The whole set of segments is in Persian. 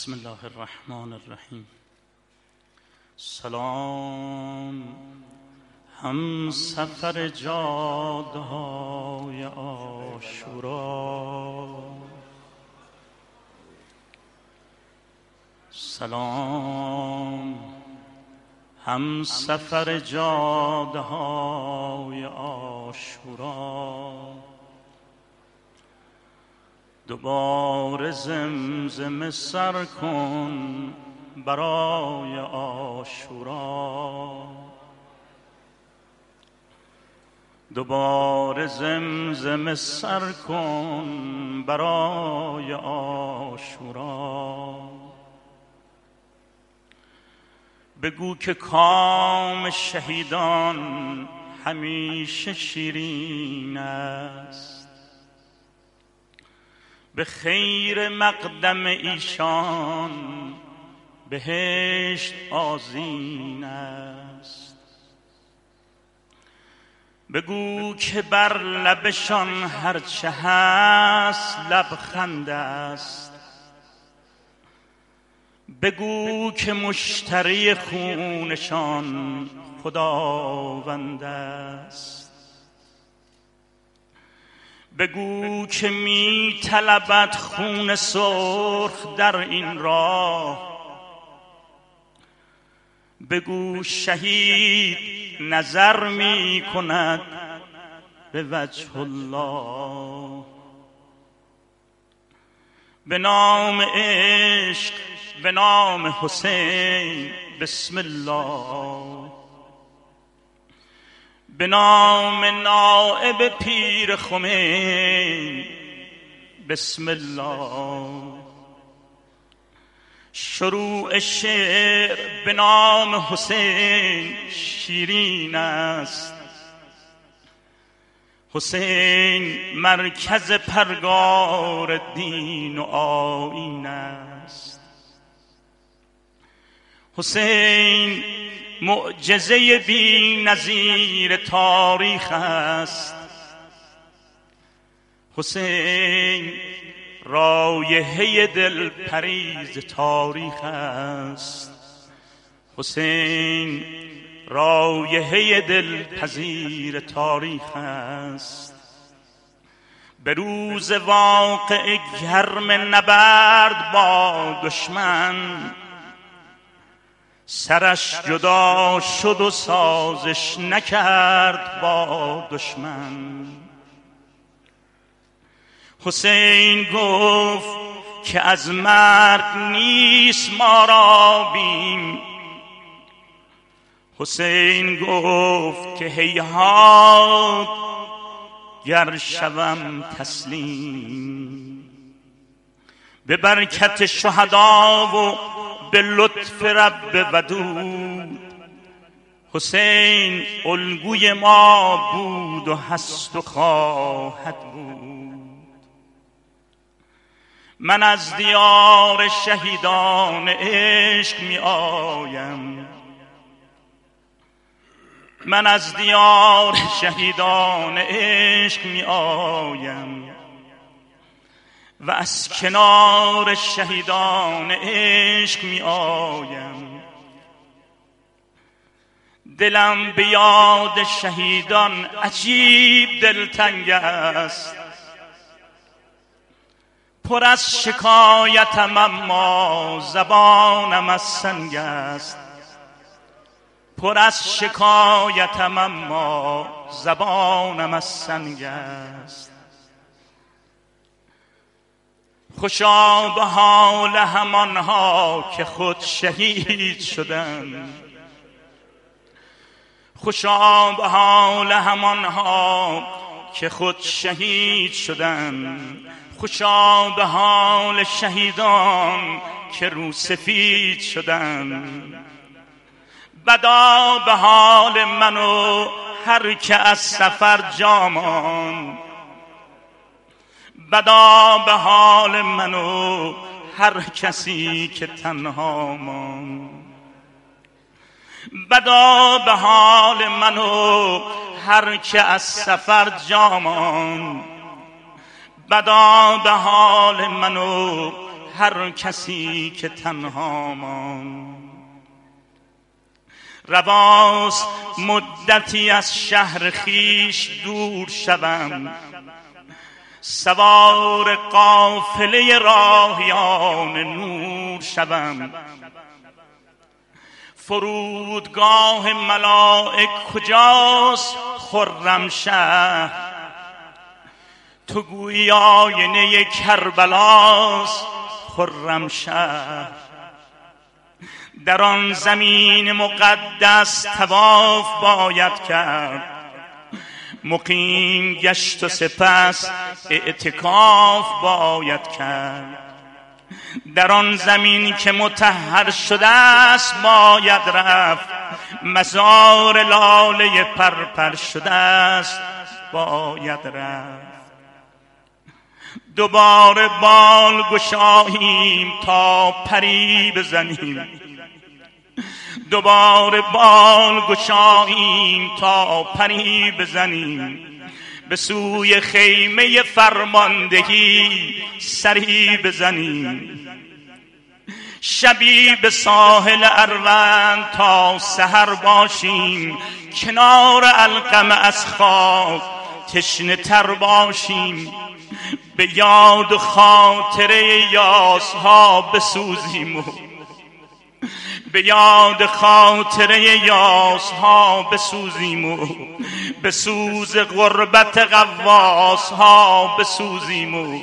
بسم الله الرحمن الرحیم. سلام هم سفر جادهای عاشورا، سلام هم سفر جادهای عاشورا. دوباره زمزمه سر کن برای عاشورا، دوباره زمزمه سر کن برای عاشورا. بگو که کام شهیدان همیشه شیرین است، به خیر مقدم ایشان بهشت آذین است. بگو که بر لبشان هرچه هست لبخند است، بگو که مشتری خونشان خداوند است. بگو که می طلبد خون سرخ در این راه، بگو شهید نظر می کند به وجه الله. به نام عشق، به نام حسین بسم الله، به نام نائب پیر خمین بسم الله. شروع شعر به نام حسین شیرین است، حسین مرکز پرگار دین و آیین است. حسین معجزه بی نظیر تاریخ است، حسین رایحه دل پریز تاریخ است، حسین رایحه دل پذیر تاریخ است. به روز واقع گرم نبرد با دشمن، سرش جدا شد و سازش نکرد با دشمن. حسین گفت که از مرگ نیست ما را بیم، حسین گفت که هیهات گر شوم تسلیم. به برکت شهدا و به لطف رب ودود، حسین الگوی ما بود و هست و خواهد بود. من از دیار شهیدان عشق می آیم، من از دیار شهیدان عشق می آیم و از کنار شهیدان عشق می آیم. دلم به یاد شهیدان عجیب دلتنگ است، پر از شکایتم اما زبانم از سنگ است، پر از شکایتم اما زبانم از سنگ است. خوشا به حال همانها که خود شهید شدند، خوشا به حال همانها که خود شهید شدند، خوشا به حال شهیدان که رو سفید شدند. بدا به حال من و هر که از سفر جا ماند، بدا به حال من و هر کسی که تنها ماند. بدا به حال من و هر که از سفر جا ماند، بدا به حال من و هر کسی که تنها ماند. رواست مدتی از شهر خیش دور شوم، سوار قافله راهیان نور شوم. فرودگاه ملائک کجاست خرمشهر؟ تو گویی آینه کربلاست خرمشهر. در آن زمین مقدس طواف باید کرد، مقیم گشت و سپس اعتکاف باید کرد. در آن زمین که مطهر شده است باید رفت، مزار لاله پرپر شده است باید رفت. دوباره بال گشاییم تا پری بزنیم، دوباره بال گشاییم تا پری بزنیم. به سوی خیمه فرماندهی سری بزنیم. شبی به ساحل اروند تا سحر باشیم، کنار علقمه از خواب تشنه تر باشیم. به یاد و خاطره یاسها بسوزیم و به یاد خاطره یاسها بسوزیم و به سوز غربت غواسها بسوزیم و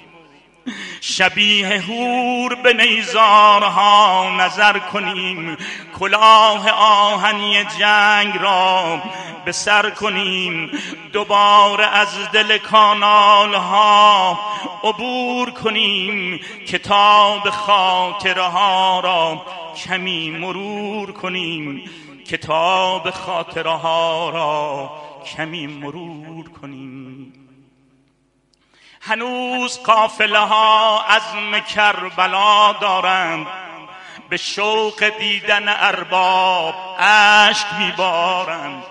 شبیه حور به نیزارها نظر کنیم. کلاه آهنی جنگ را به سر کنیم. دوباره از دل کانالها عبور کنیم. کتاب خاطره ها را کمی مرور کنیم. کتاب خاطره ها را کمی مرور کنیم. هنوز قافله ها عزم کربلا دارند، به شوق دیدن ارباب اشک میبارند.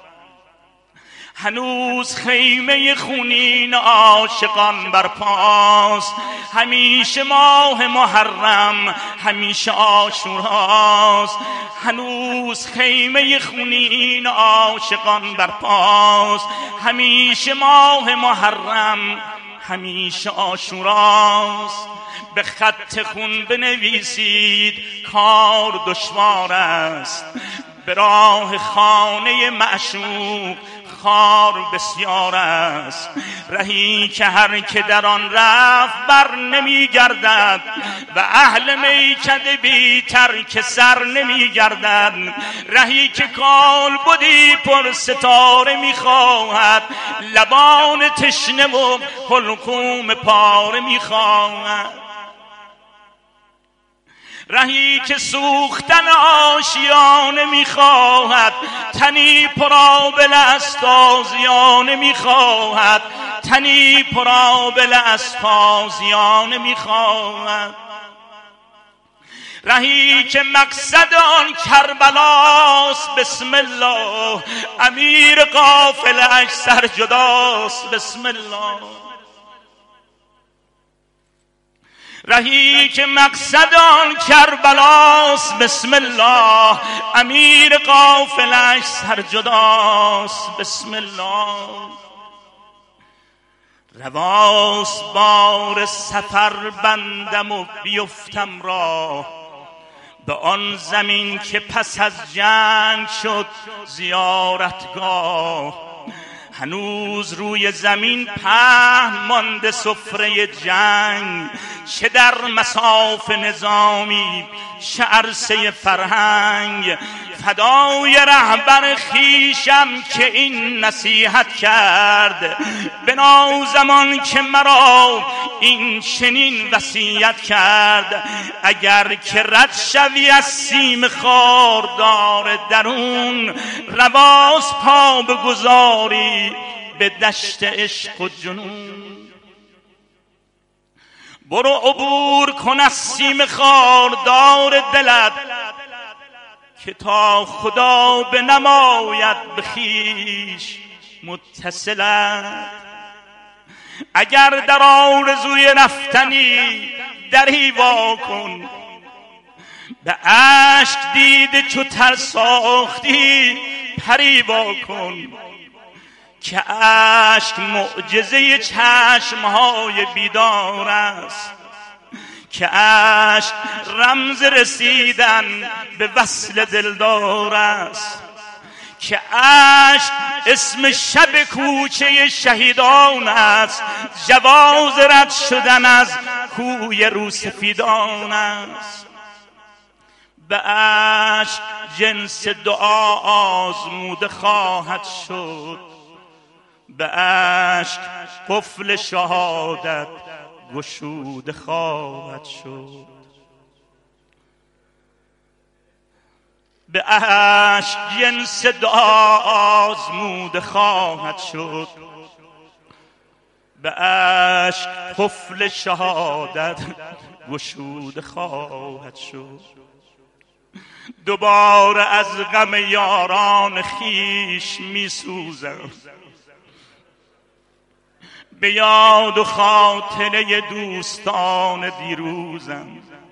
هنوز خیمه خونین عاشقان برپاست. همیشه ماه محرم، همیشه عاشوراست. هنوز خیمه خونین عاشقان برپاست. همیشه ماه محرم، همیشه عاشوراست. به خط خون بنویسید کار دشوار است، به راه خانه معشوق خار بسیار است. رهی که هر که در آن رفت بر نمی گردد و اهل میکده بی ترک سر نمی گردد. رهی که کال بودی پر ستاره می خواهد، لبان تشنه و حلقوم پاره می خواهد. رهی که سوختن آشیانه میخواهد، تنی پرآبله از تازیانه میخواهد. تنی پرآبله از تازیانه میخواهد. رهی که مقصد آن کربلاست بسم الله، امیر قافله اش سرجداست بسم الله. رهی که مقصد آن کربلاست بسم الله، امیر قافلش سرجداست بسم الله. رواست بار سفر بندم و بیفتم راه، به آن زمین که پس از جنگ شد زیارتگاه. هنوز روی زمین پهن مانده سفره جنگ، چه در مصاف نظامی چه عرصه فرهنگ. فدای رهبر خیشم که این نصیحت کرد، بنازمان که مرا این چنین وصیت کرد. اگر که رد شوی از سیم خاردار درون، رواست پا بگذاری به دشت عشق و جنون. برو عبور کن از سیم خاردار دلت، که تا خدا بنماید به خویش متصلت. اگر در آرزوی رفتنی دری وا کن. به اشک دیده چو تر ساختی پری وا کن، که اشک معجزه چشمهای بیدار است، که اشک رمز رسیدن به وصل دلدار است، که اشک اسم شب کوچه شهیدان است، جواز رد شدن از کوی روسفیدان است. به اشک جنس دعا آزموده خواهد شد، به اشک قفل شهادت گشوده خواهد شد. به اشک جنس دعا آزموده خواهد شد، به اشک قفل شهادت گشوده خواهد شد. دوباره از غم یاران خیش می سوزم، به یاد و خاطره دوستان دیروزم.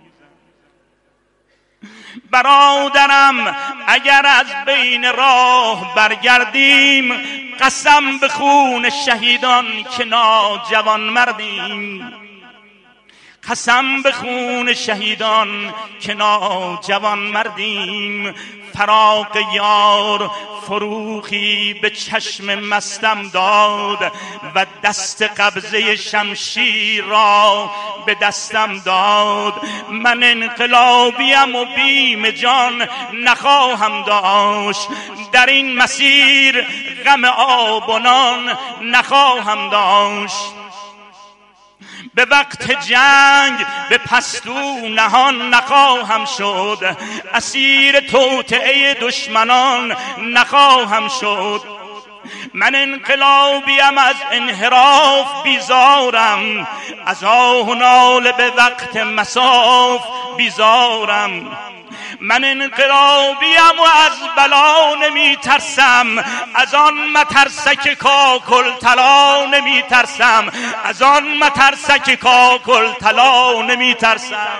برادرم اگر از بین راه برگردیم، قسم به خون شهیدان که ناجوان مردیم، قسم به خون شهیدان که ناجوان مردیم. فراق یار فروخی به چشم مستم داد، و دست قبضه شمشیر را به دستم داد. من انقلابیم و بیم جان نخواهم داشت، در این مسیر غم آب و نان نخواهم داشت. به وقت جنگ به پستو نهان نخواهم شد، اسیر توطئه دشمنان نخواهم شد. من انقلابیم، از انحراف بیزارم، از آه و ناله به وقت مصاف بیزارم. من انقلابیم و از بلا نمی ترسم، از آن مترسک کاکل طلا نمی ترسم، از آن مترسک کاکل طلا نمی ترسم.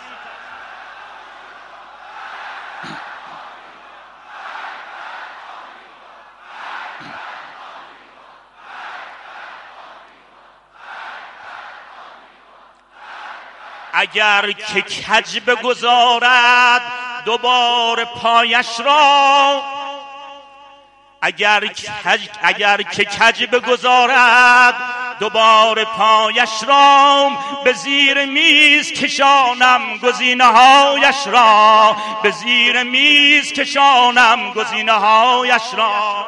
اگر که کج بگذارد دوباره پایش را، اگر که کج بگذارد دوباره پایش را، به زیر میز کشانم گزینه هایش را، به زیر میز کشانم گزینه هایش را.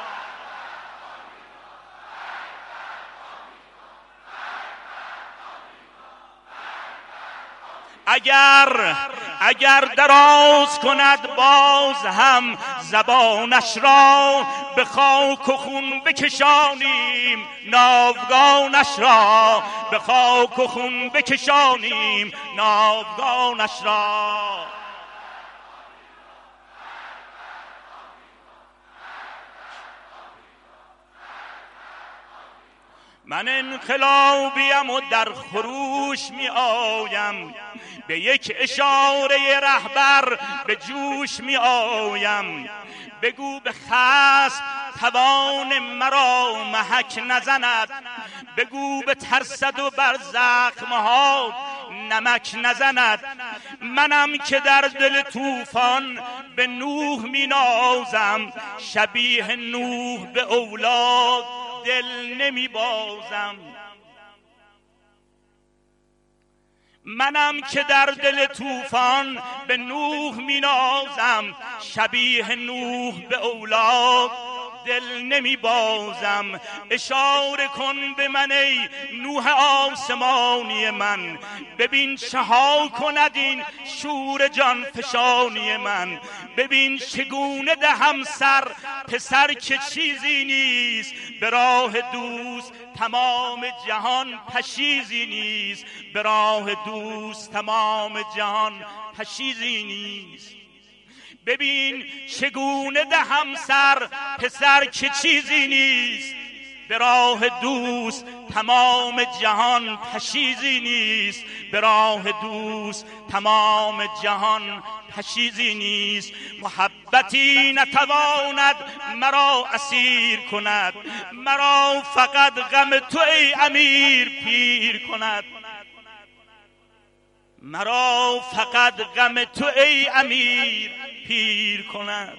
اگر دراز کند باز هم زبانش را، به خاک و خون بکشانیم ناوگانش را، به خاک و خون بکشانیم ناوگانش را. من انقلابیم و در خروش می آیم، به یک اشاره رهبر به جوش می آیم. بگو به خصم توان مرا محک نزند، بگو به ترسد و بر زخمها نمک نزند. منم که در دل طوفان به نوح می نازم، شبیه نوح به اولاد دل نمی بازم. منم که در دل طوفان به نوح می نازم، شبیه نوح به اولاد دل نمی بازم. اشاره کن به من ای نوح آسمانی من، ببین چه ها کند این شور جان فشانی من. ببین چگونه دهم سر پسر که چیزی نیست، به راه دوست تمام جهان پشیزی نیست، به راه دوست تمام جهان پشیزی نیست. ببین چگونه دهم سر پسر که چیزی نیست، به راه دوست تمام جهان پشیزی نیست، به راه دوست تمام جهان پشیزی نیست. محبتی نتواند مرا اسیر کند، مرا فقط غم تو ای امیر پیر کند، مرا فقط غم تو ای امیر پیر کند.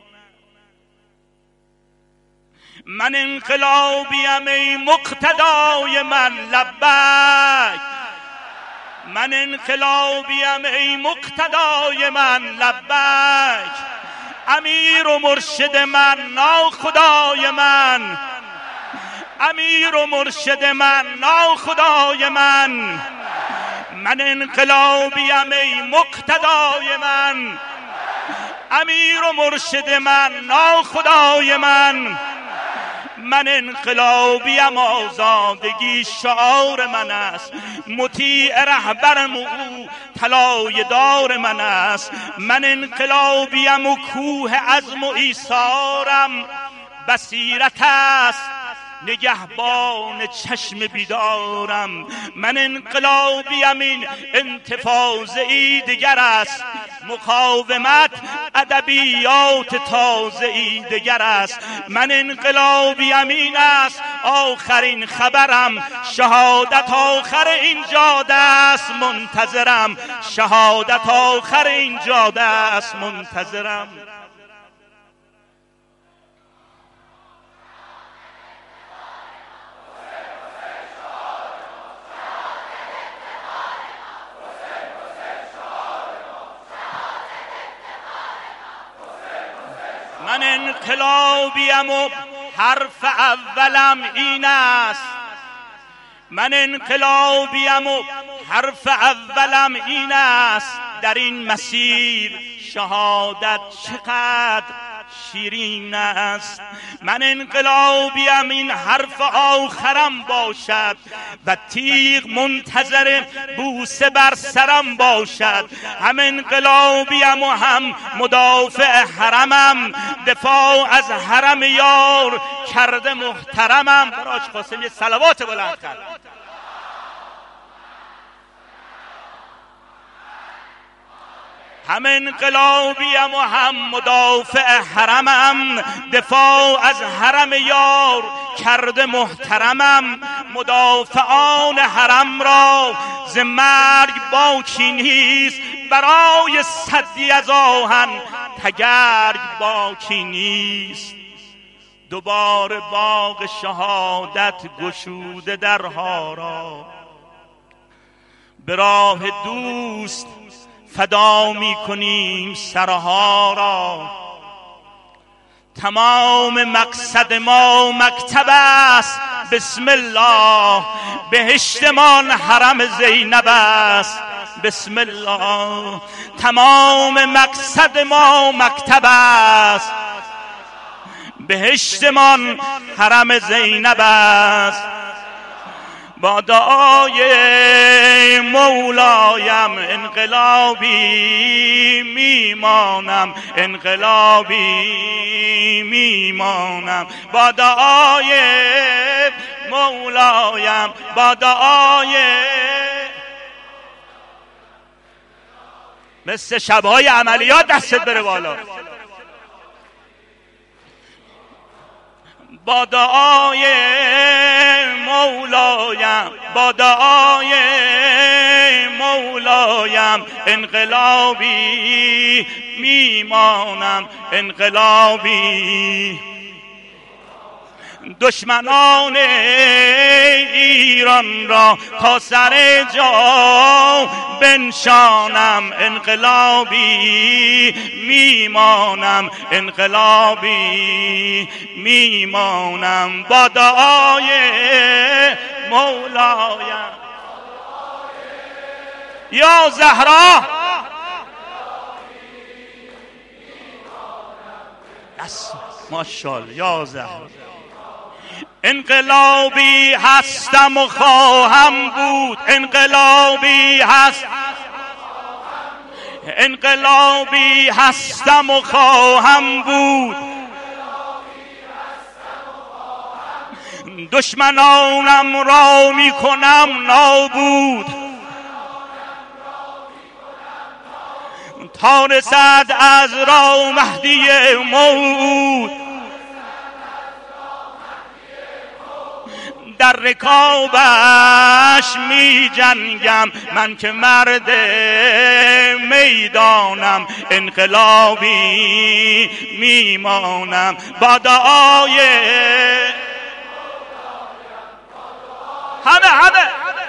من انقلابیم ای مقتدای من لبیک، من انقلابیم ای مقتدای من لبیک، امیر و مرشد من ناخدای من، امیر و مرشد من ناخدای من. من انقلابیم ای مقتدای من، امیر و مرشد من ناخدای من. من انقلابیم آزادگی شعار من است، مطیع رهبرم او طلایه دار من است. من انقلابیم و کوه عزم و ایثارم بصیرت است، نگهبان چشم بیدارم. من انقلابیم این انتفاضه ای دیگر است، مقاومت ادبیات تازه ای دیگر است. من انقلابیم این است آخرین خبرم، شهادت آخر این جاده است منتظرم، شهادت آخر این جاده است منتظرم. من انقلابیم و حرف اولم این است، من انقلابیم و حرف اولم این است، در این مسیر شهادت چقدر شیرین است. من انقلابیم این حرف آخرم باشد و تیغ منتظر بوسه بر سرم باشد. هم انقلابیم و هم مدافع حرمم، دفاع از حرم یار کرده محترمم. براج قاسم یه صلوات بلند کرد. هم انقلابیم و هم مدافع حرمم، دفاع از حرم یار کرده محترمم. مدافعان حرم را ز مرگ باکی نیست، برای صدی از آهن تگرگ باکی نیست. دوباره باغ شهادت گشوده درها را، به راه دوست فدا می کنیم سرها را. تمام مقصد ما مکتب است بسم الله، بهشتمان حرم زینب است بسم الله. تمام مقصد ما مکتب است، بهشتمان حرم زینب است. با دعای مولایم انقلابی میمانم، انقلابی میمانم. با دعای مولایم، با دعای مثل شبهای عملیات دستت بره بالا. با دعای مولایم، با دعای مولایم انقلابی میمانم، انقلابی. دشمنان ایران را تا سر جا بنشانم، انقلابی میمانم، انقلابی میمانم. با دعای مولایم یا زهرا ماشاءالله یا زهرا. انقلابی هستم و خواهم بود، انقلابی هست، انقلابی هستم و خواهم بود. دشمنانم را می کنم نابود تا رسد از راه مهدی موعود در رکابش می جنگم من که مرد میدانم انقلابی میمانم با دعای همه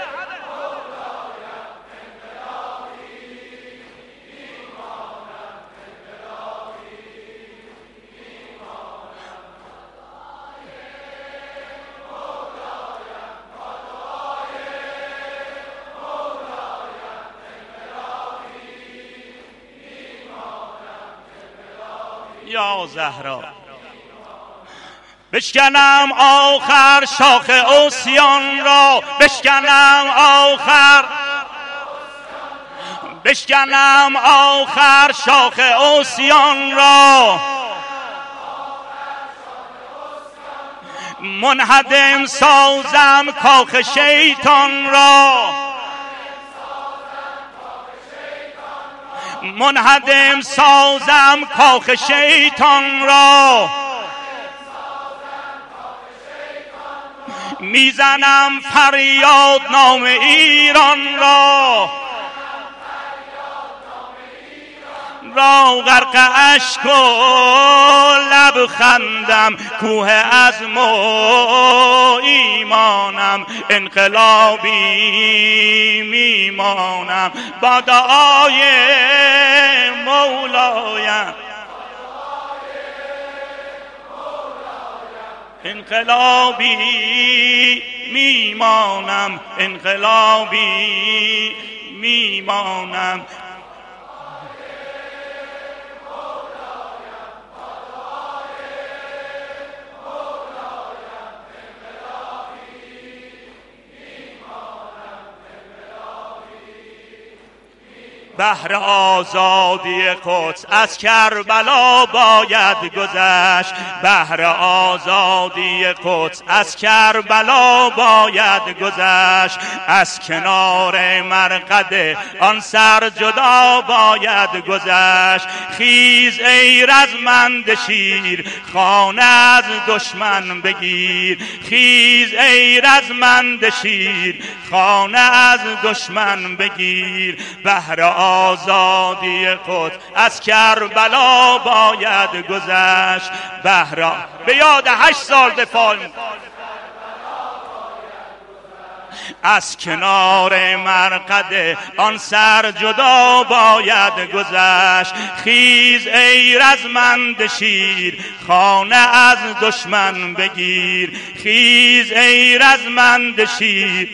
یا زهرا. بشکنم آخر شاخ عصیان را، بشکنم آخر شاخ عصیان را، منهدم سازم کاخ شیطان را، منهدم سازم کاخ شیطان را، میزنم فریاد نام ایران را، غرق اشک و لب خندم کوه عزم و ایمانم انقلابی میمانم با دعای مولایم انقلابی میمانم انقلابی میمانم. بهر آزادی قدس از کربلا باید گذشت، بهر آزادی قدس از کربلا باید گذشت، از کنار مرقد آن سر جدا باید گذشت. خیز ای رزمنده شیر خانه از دشمن بگیر، خیز ای رزمنده شیر خانه از دشمن بگیر. بهر آزادی قدس از کربلا باید گذشت، بهر به یاد 8 سال دفاع از کنار مرقد آن سر جدا باید گذشت. خیز ای رزمنده شیر خانه از دشمن بگیر، خیز ای رزمنده شیر.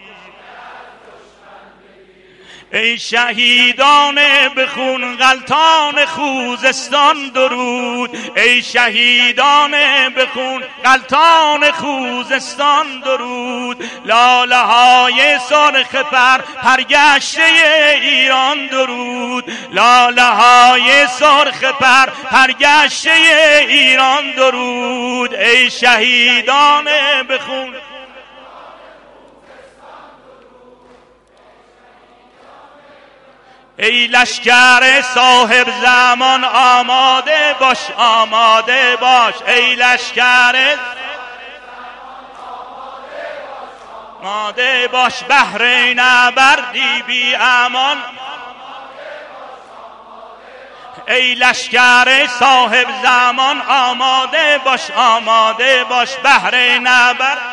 ای شهیدان به خون غلطان خوزستان درود، ای شهیدان به خون غلطان خوزستان درود. لاله های سرخ پرگشته ایران درود، لاله های سرخ پرگشته ایران درود. ای شهیدان به خون ای لشکر صاحب زمان آماده باش، آماده باش. ای لشکر آماده باش، بحرین نبردی بی امان. ای لشکر صاحب زمان آماده باش، آماده باش، بحرین نبردی